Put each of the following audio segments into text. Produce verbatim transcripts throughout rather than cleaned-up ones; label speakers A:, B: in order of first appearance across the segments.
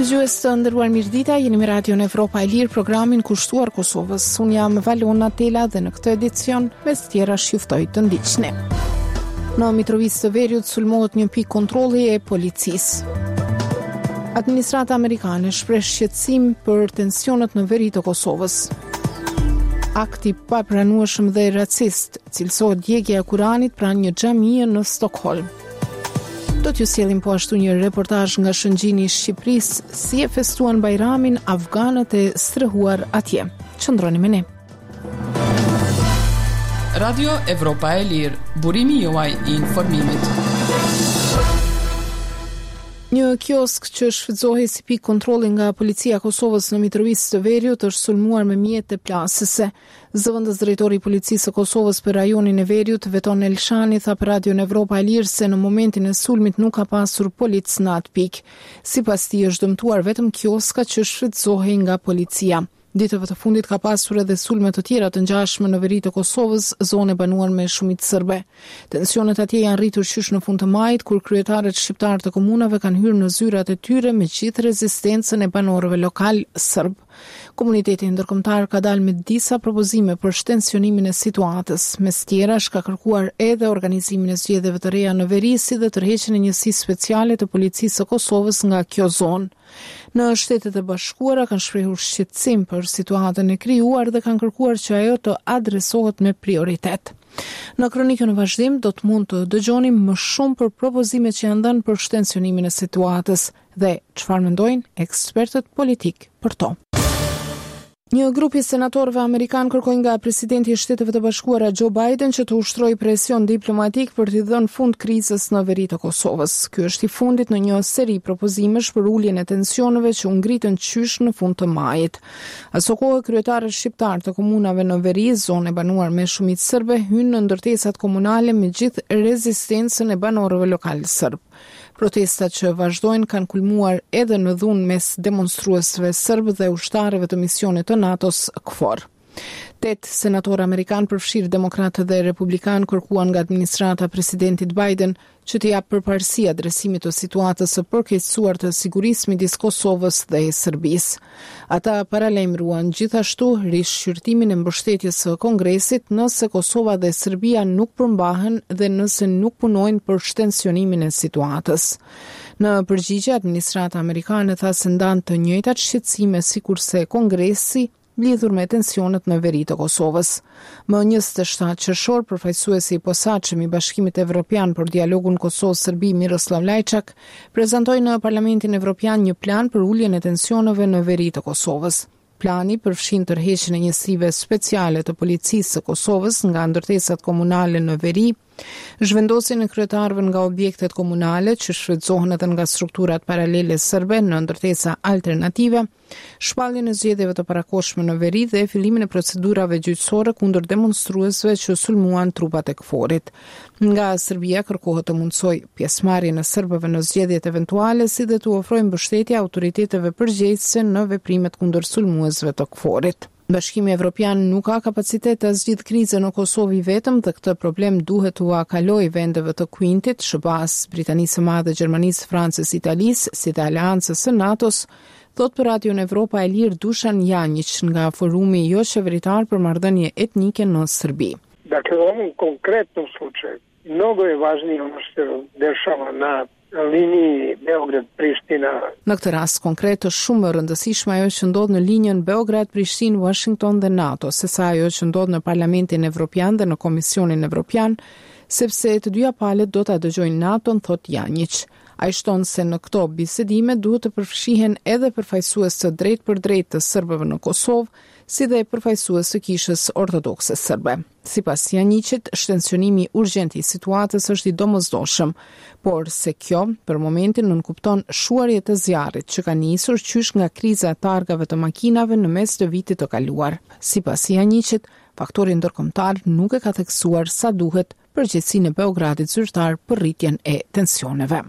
A: Dëgjues të nderuar, mirëdita, jeni me Radio në Evropa e Lirë, programin kushtuar Kosovës. Unë jam Valona Tela dhe në këtë edicion mes tjera juftoj të ndiqni. Në Mitrovic të Veriut sulmohet një pikë kontrolli e policisë. Administrata amerikane shpreh shqetësim për tensionet në veri të Kosovës. Akti papranueshëm dhe racist, cilësohet djegja e Kuranit pranë një xhamie në Stockholm. Do t'ju sjellim po ashtu një reportazh nga shëngjini i Shqipërisë, si e festuan Bajramin afganët e strehuar atje. Qëndroni me ne.
B: Radio Evropa e Lirë, burimi juaj i informimit.
A: Një kiosk që shfrytëzohej si pikë kontrolli nga policia e Kosovës në Mitrovic të Veriut është sulmuar me mjete plasëse. Zëvendës drejtori i policisë së Kosovës për rajonin e Veriut, Veton Elshani, tha për Radio Evropa e Lirë se në momentin e sulmit nuk ka pasur polic në atë pikë. Sipas tij është dëmtuar vetëm kioska që shfrytëzohej nga policia. Ditëve të fundit ka pasur edhe sulme të tjera të ngjashme në veri të Kosovës, zonë e banuar me shumicë serbe. Tensionet atje janë rritur qysh në fund të majit, kur kryetarët shqiptar të komunave kanë hyrë në zyrat e tyre me gjithë rezistencën e banorëve lokal serb. Komuniteti ndërkombëtar ka dalë me disa propozime për shtensionimin e situatës. Mes tjerash ka kërkuar edhe organizimin e zgjedhjeve të reja në veri, si dhe tërheqjen e njësisë speciale të policisë së Kosovës nga kjo zonë. Në Shtetet e Bashkuara kanë shprehur shqetësim për situatën e krijuar dhe kanë kërkuar që ajo të adresohet me prioritet. Në kronikën e vazhdim do të mund të dëgjoni më shumë për propozimet që janë dhënë për shtensionimin e situatës dhe çfarë mendojnë ekspertët politik për to. Një grup i senatorëve amerikan kërkoi nga presidenti i Shteteve të Bashkuara Joe Biden që të ushtrojë presion diplomatik për t'i dhënë fund krizës në veri të Kosovës. Ky është i fundit në një seri propozimesh për uljen e tensioneve që u ngritën qysh në fund të majit. Aso kohë kryetarët shqiptar të komunave në veri, zonë e banuar me shumicë serbe, hynë në ndërtesat komunale me gjithë rezistencën e banorëve lokal serb. Protestat që vazhdojnë kanë kulmuar edhe në dhunë mes demonstruesve serb dhe ushtarëve të misionit të NATO-s KFOR. Tet senatorë amerikan përfshirë demokratë dhe republikan kërkuan nga administrata presidentit Biden që të japë përparësi adresimit të situatës së përkeqësuar të sigurisë midis Kosovës dhe e Serbisë. Ata paralajmëruan gjithashtu rishqyrtimin e mbështetjes së Kongresit nëse Kosova dhe Serbia nuk përmbahen dhe nëse nuk punojnë për shtensionimin e situatës. Në përgjigje, administrata amerikane tha se ndan të njëjtat shqetësime sikurse Kongresi lidhur me tensionet në veri të Kosovës. Më njëzet e shtatë qershor, përfaqësuesi i posaçëm i Bashkimit Evropian për dialogun Kosovë-Serbi Miroslav Lajçak prezantoi në Parlamentin Evropian një plan për uljen e tensioneve në veri të Kosovës. Plani përfshin tërheqjen e njësive speciale të policisë së Kosovës nga ndërtesat komunale në veri, zhvendosjen e kryetarëve nga objektet komunale që shfrytëzohen edhe nga strukturat paralele serbe në ndërtesa alternative, shpalljen e zgjedhjeve të parakohshme në veri dhe fillimin e procedurave gjyqësore kundër demonstruesve që sulmuan trupat e KFOR-it. Nga Serbia kërkohet të mundsoj pjesëmarrjen e serbëve në zgjedhjet eventuale, si dhe të ofrojë mbështetje autoriteteve përgjegjëse në veprimet kundër sulmuesve të KFOR-it. Bashkimi Evropian nuk ka kapacitet të zgjidhë krizën në Kosovë vetëm dhe këtë problem duhet t'u kalojë vendeve të Quintit, shpas Britanisë së Madhe, Gjermanisë, Francës, Italisë, si dhe aleancës së NATO-s, thot për Radio Evropa e Lirë Dušan Janjić nga Forumi jo qeveritar për marrëdhënie etnike në Serbi.
C: Dakle, u ovom konkretnom slučaju mnogo je važnije ono što se dešava na liniji Beograd-Prishtina.
A: Në këtë rast konkret është shumë më rëndësishme ajo që ndodh në linjën Beograd-Prishtinë, Washington dhe NATO, sesa ajo që ndodh në Parlamentin Evropian dhe në Komisionin Evropian, sepse të dyja palët do ta dëgjojnë NATO-n, thot Janjić. Ai shton se në këto bisedime duhet të përfshihen edhe përfaqësues të drejt për drejt të serbëve në Kosovë, si dhe përfaqësues të kishës ortodokse serbe. Sipas Janjićit, shtensionimi urgjent i situatës është i domosdoshëm, por se kjo për momentin nënkupton shuarje të zjarrit që ka nisur qysh nga kriza e targave të makinave në mes të vitit të kaluar. Sipas Janjićit, faktori ndërkombëtar nuk e ka theksuar sa duhet përgjegjësinë e Beogradit zyrtar për rritjen e tensioneve.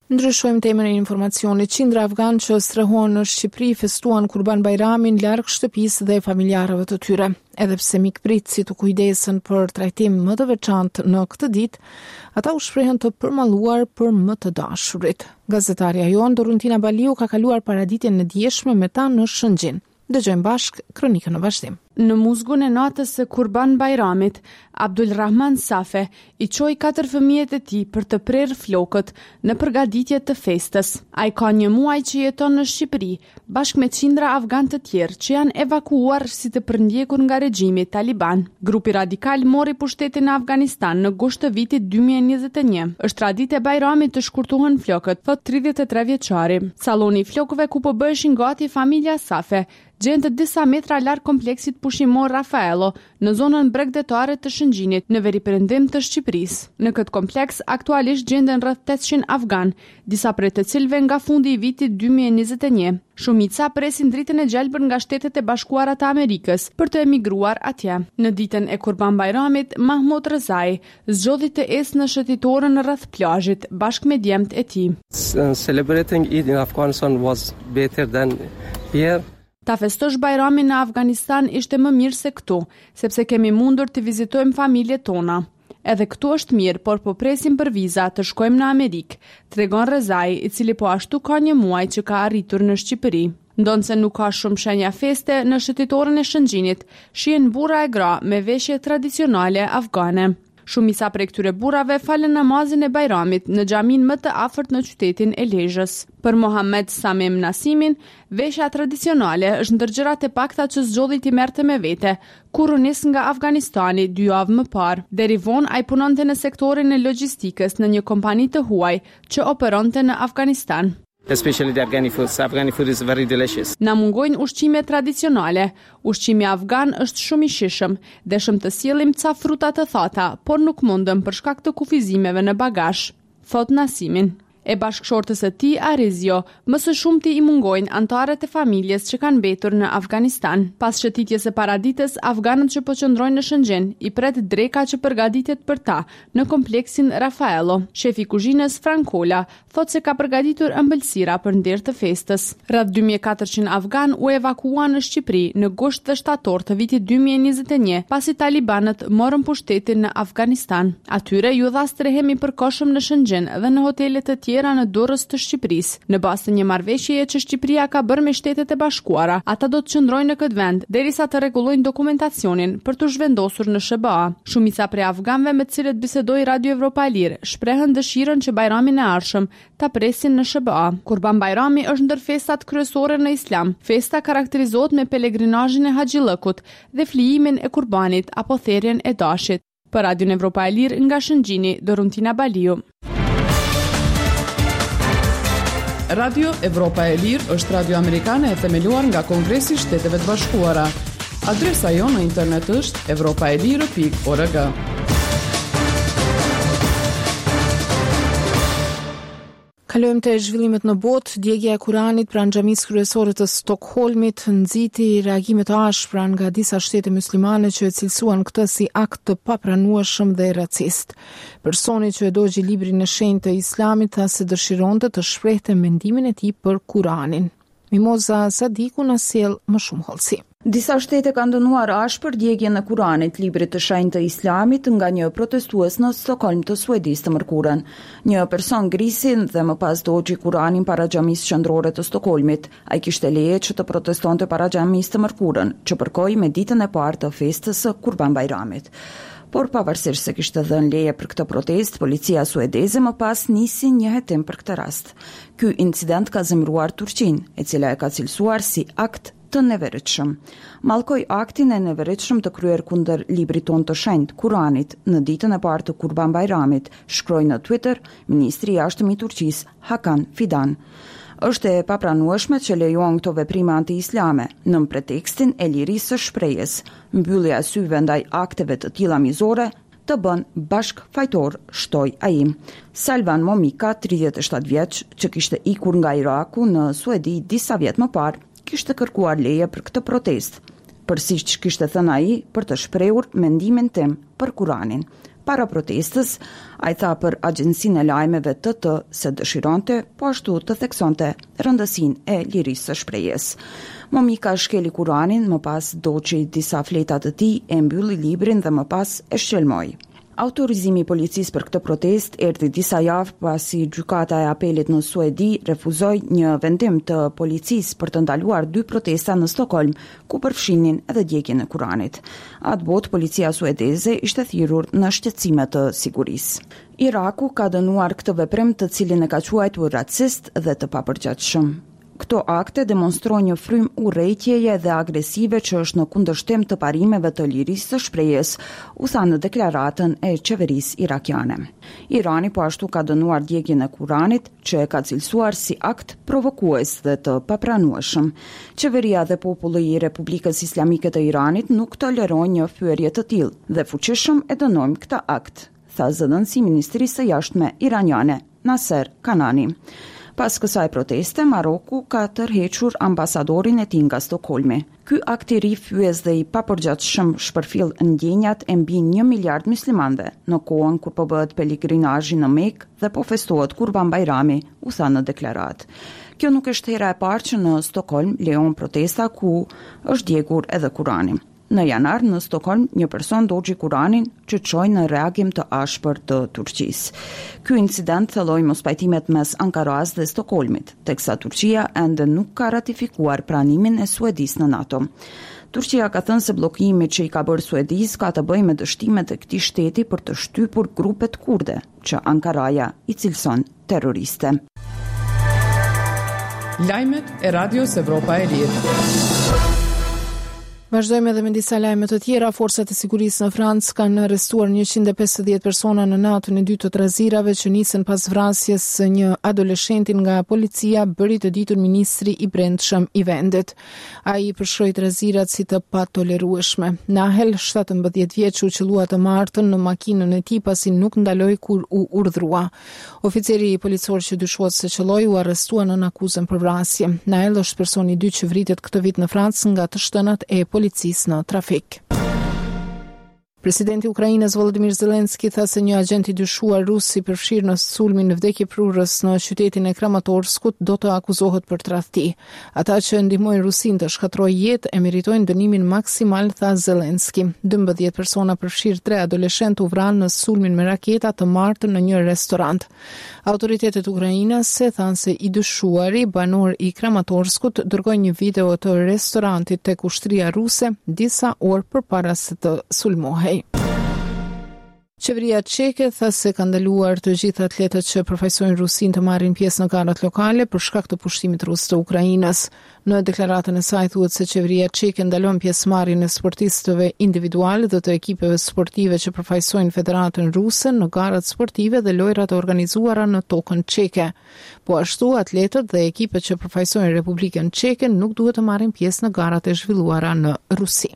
A: Ndryshojmë temën e informacionit. Qindra afgan që strehon në Shqipëri festuan Kurban Bajramin larg shtëpisë dhe familjarëve të tyre. Edhe pse mikprit si të kujdesen për trajtim më të veçantë në këtë ditë, ata u shprehen të përmalluar për më të dashurit. Gazetarja jon Doruntina Baliu ka kaluar paraditjen e dieshme me ta në Shëngjin. Dëgjojmë bashk kronikën në vazhdim.
D: Në muzgun e natës së Kurban Bajramit, Abdul Rahman Safe i çoi katër fëmijët e tij për të prerë flokët në përgatitje të festës. Ai ka një muaj që jeton në Shqipëri, bashkë me qindra afgan të tjerë që janë evakuuar si të përndjekur nga regjimi taliban. Grupi radikal mori pushtetin në Afganistan në gusht të vitit dy mijë e njëzet e një. Është traditë e Bajramit të shkurtohen flokët, thot tridhjetë e tre vjeçari. Salloni i flokëve ku po bëheshin gati familja Safe gjendet disa metra larg kompleksit pushimor Rafaelo në zonën bregdetare të Shëngjinit në veriperëndim të Shqipërisë. Në këtë kompleks aktualisht gjenden rreth tetëqind afgan, disa prej të cilëve nga fundi i vitit dy mijë e njëzet e një. Shumica presin dritën e gjelbër nga Shtetet e Bashkuara të Amerikës për të emigruar atje. Në ditën e Kurban Bajramit, Mahmud Rezai zgjodhi të ecë në shëtitorën rreth plazhit bashkë me djemt e tij.
E: Celebrating Eid in Afghanistan was better than here.
D: Ta festosh Bajramin në Afganistan ishte më mirë se këtu, sepse kemi mundur të vizitojmë familjet tona. Edhe këtu është mirë, por po presim për viza të shkojmë në Amerikë, tregon Rezai, i cili po ashtu ka një muaj që ka arritur në Shqipëri. Ndonse nuk ka shumë shenja feste në shëtitorën e Shëngjinit, shihen burra e gra me veshje tradicionale afgane. Shumica prej këtyre burrave falen namazin e Bajramit në xhamin më të afërt në qytetin e Lezhës. Për Mohamed Samim Nasimin, veshja tradicionale është ndër gjërat e pakta që zgjodhi t'i merrte me vete, kur u nis nga Afganistani dy javë më parë. Deri vonë ai punonte në sektorin e logjistikës në një kompani të huaj që operonte në Afganistan.
E: Especially the Afghani food. Afghani food is very delicious.
D: Na mungojnë ushqime tradicionale. Ushqimi afgan është shumë i shishëm. Deshëm të sjellim ca fruta të thata, por nuk mundëm për shkak të kufizimeve në bagazh, thot Nasimin. E bashkëshortës e tij Arizio, më së shumti i mungojnë antarët e familjes që kanë mbetur në Afganistan. Pas shëtitjes së paraditës, afganët që po qëndrojnë në Shëngjin i pret dreka që përgatitet për ta në kompleksin Rafaelo. Shefi i kuzhinës Frankola thotë se ka përgatitur ëmbëlsira për nder të festës. Rreth dy mijë e katërqind afgan u evakuuan në Shqipëri në gusht dhe shtator të vitit dy mijë e njëzet e një, pasi talibanët morën pushtetin në Afganistan. Atyre ju dha strehim i përkohshëm në Shëngjin dhe në hotelet të tjera në dorës të Shqipërisë. Në bazë të një marrëveshjeje që Shqipëria ka bërë me Shtetet e Bashkuara, ata do të qëndrojnë në këtë vend derisa të rregullojnë dokumentacionin për të zhvendosur në S B A. Shumica prej afganëve me të cilët bisedoi Radio Evropa e Lirë shprehen dëshirën që Bajramin e ardhshëm ta presin në S B A. Kurban Bajrami është ndër festat kryesore në Islam. Festa karakterizohet me pelegrinazhin e Haxhillëkut dhe flijimin e kurbanit apo therrjen e dashit. Për Radio Evropa e Lirë nga Shëngjini, Doruntina Baliu.
B: Radio Evropa e Lirë është radio amerikane e themeluar nga Kongresi i Shteteve të Bashkuara. Adresa jonë në internet është evropaelire pikë org.
A: Kalojmë te zhvillimet në botë. Djegja e Kuranit pranë xhamisë kryesore të Stockholmit nxiti reagime të ashpra nga disa shtete muslimane që e cilësuan këtë si akt të papranueshëm dhe racist. Personi që e dogji librin e shenjtë të Islamit tha se dëshironte të shprehte mendimin e tij për Kuranin. Mimoza Sadiku na sjell më shumë hollësi.
F: Disa shtete kanë dënuar ashpër djegjen e Kuranit, librit të shenjtë të Islamit, nga një protestues në Stockholm të Suedisë të mërkurën. Një person grisi dhe më pas dogji Kuranin para xhamisë qendrore të Stockholmit. Ai kishte leje që të protestonte para xhamisë të mërkurën, që përkoi me ditën e parë të festës së Kurban Bajramit. Por pavarësisht se kishte dhënë leje për këtë protest, policia suedeze më pas nisi një hetim për këtë rast. Ky incident ka zemëruar Turqinë, e cila e ka cilësuar si akt të neveritshëm. Mallkoi aktin e neveritshëm të kryer kundër librit tonë të shenjtë, Kuranit, në ditën e parë të Kurban Bajramit, shkroi në Twitter ministri i jashtëm i Turqisë, Hakan Fidan. Është e papranueshme që lejohen këto veprime anti-islame në pretekstin e lirisë së shprehjes. Mbyllja e syve ndaj akteve të tilla mizore të bën bashk fajtor, shtoi ai. Salvan Momika, tridhjetë e shtatë vjeç, që kishte ikur nga Iraku në Suedi disa vjet më parë, kishte kërkuar leje për këtë protest, për siç kishte thënë ai, për të shprehur mendimin tim për Kuranin. para protestës, ai tha për agjencinë e lajmeve T T se dëshironte po ashtu të theksonte rëndësinë e lirisë së shprehjes. Momika shkeli Kuranin, më pas doçi disa fleta të tij, e mbylli librin dhe më pas e shqelmoi. Autorizimi i policisë për këtë protest erdhi disa javë pasi gjykata e apelit në Suedi refuzoi një vendim të policisë për të ndaluar dy protesta në Stockholm, ku përfshinin edhe djegjen e Kuranit. Atë botë policia suedeze ishte thirrur në shqetësime të sigurisë. Iraku ka dënuar këtë veprim, të cilin e ka quajtur racist dhe të papërgjithshëm. Këto akte demonstrojnë një frym urrejtjeje dhe agresive që është në kundërshtim të parimeve të lirisë së shprehjes, u tha në deklaratën e qeverisë irakiane. Irani po ashtu ka dënuar djegjen e Kuranit, që e ka cilësuar si akt provokues dhe të papranueshëm. Qeveria dhe populli i Republikës Islamike të Iranit nuk tolerojnë një fyerje të tillë dhe fuqishëm e dënojmë këtë akt, tha zëdhënësi i Ministrisë së Jashtme iraniane, Naser Kanani. Pas kësaj proteste, Maroku ka tërhequr ambasadorin e tij nga Stockholmi. Ky akt i ri fyes dhe i papërgjithshëm shpërfill ndjenjat e mbi një miliard muslimanëve në kohën kur po bëhet peligrinazhi në Mekë dhe po festohet Kurban Bajrami, u tha në deklaratë. Kjo nuk është hera e parë që në Stockholm lejon protesta ku është djegur edhe Kurani. Në janar, në Stockholm, një person doçi Kuranin që çoi në reagim të ashpër të Turqisë. Ky incident thelloi mospajtimet mes Ankaras dhe Stockholmit, teksa Turqia ende nuk ka ratifikuar pranimin e Suedisë në NATO. Turqia ka thënë se bllokimi që i ka bërë Suedisë ka të bëjë me dështimet e këtij shteti për të shtypur grupet kurde, që Ankaraja i cilëson terroriste.
B: Lajmet e Radios Evropa e Lirë.
A: Vazhdojmë edhe me disa lajme të tjera. Forcat e sigurisë në Francë kanë arrestuar njëqind e pesëdhjetë persona në natën e dytë të trazirave që nisën pas vrasjes së një adoleshenti nga policia, bëri të ditur ministri i brendshëm i vendit. Ai përshkroi trazirat si të patolerueshme. Nahel, shtatëmbëdhjetë vjeç, u qellua të martën në makinën e tij pasi nuk ndaloi kur u urdhrua. Oficeri policor që dyshohet se qelloi u arrestua nën akuzën për vrasje. Nahel është personi i dytë që vritet këtë vit në Francë nga të shtënat e policisë në trafik. Presidenti i Ukrainës Volodymyr Zelensky tha se një agent i dyshuar rus i përfshirë në sulmin në vdekje prurës në qytetin e Kramatorskut do të akuzohet për tradhti. Ata që ndihmojnë Rusinë të shkatërrojë jetë e meritojnë dënimin maksimal, tha Zelensky. dymbëdhjetë persona përfshirë tre adoleshentë u vranë në sulmin me raketa të martën në një restorant. Autoritetet ukrainase thanë se i dyshuari, banor i Kramatorskut, dërgoi një video të restorantit tek ushtria ruse disa orë përpara se të sulmohej. Qeveria çeke tha se ka ndaluar të gjithë atletët që përfaqësojnë Rusinë të marrin pjesë në garat lokale për shkak të pushtimit rus të Ukrainës. Në deklaratën e saj thuhet se qeveria çeke ndalon pjesëmarrjen e sportistëve individual dhe të ekipeve sportive që përfaqësojnë Federatën Ruse në garat sportive dhe lojrat e organizuara në tokën çeke. Po ashtu, atletët dhe ekipet që përfaqësojnë Republikën Çeke nuk duhet të marrin pjesë në garat e zhvilluara në Rusi.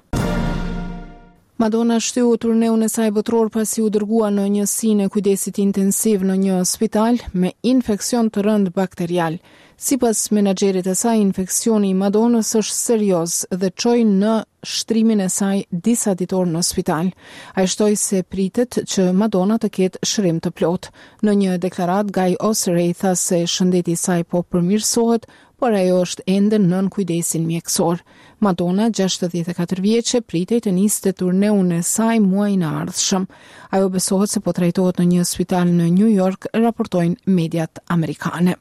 A: Madonna shtyu turneun e saj botror pasi u dërgua në njësinë e kujdesit intensiv në një spital me infeksion të rënd bakterial. Sipas menaxherit e saj, infeksioni i Madonës është serioz dhe çoi në shtrimin e saj disa ditor në spital. Ai shtoi se pritet që Madonna të ketë shërim të plot. Në një deklarat, Guy Osrey tha se shëndeti i saj po përmirësohet, por ajo është ende nën kujdesin mjekësor. Madonna, gjashtëdhjetë e katër vjeçe, pritej të niste turneun e saj muajin e ardhshëm. Ajo besohet se po trajtohet në një spital në New York, raportojnë mediat amerikane.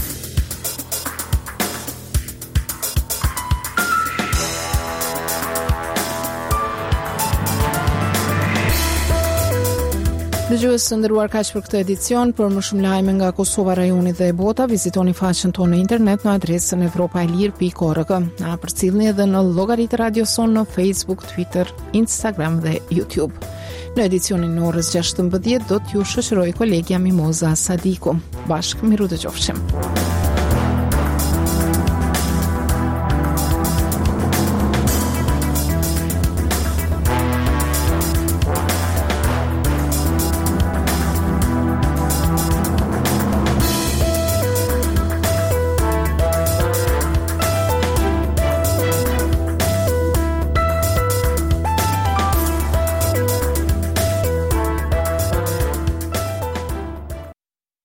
A: Dëgjues të nderuar, kaq për këtë edicion. Për më shumë lajme nga Kosova, rajoni dhe e bota, vizitoni faqen tonë në internet në adresën evropa e lir pikë org. Na përcjellni edhe në llogaritë Radio Son në Facebook, Twitter, Instagram dhe YouTube. Në edicionin në orës gjashtëmbëdhjetë do t'ju shoqëroj kolegja Mimoza Sadiku. Bashkë miru dëgjofshim.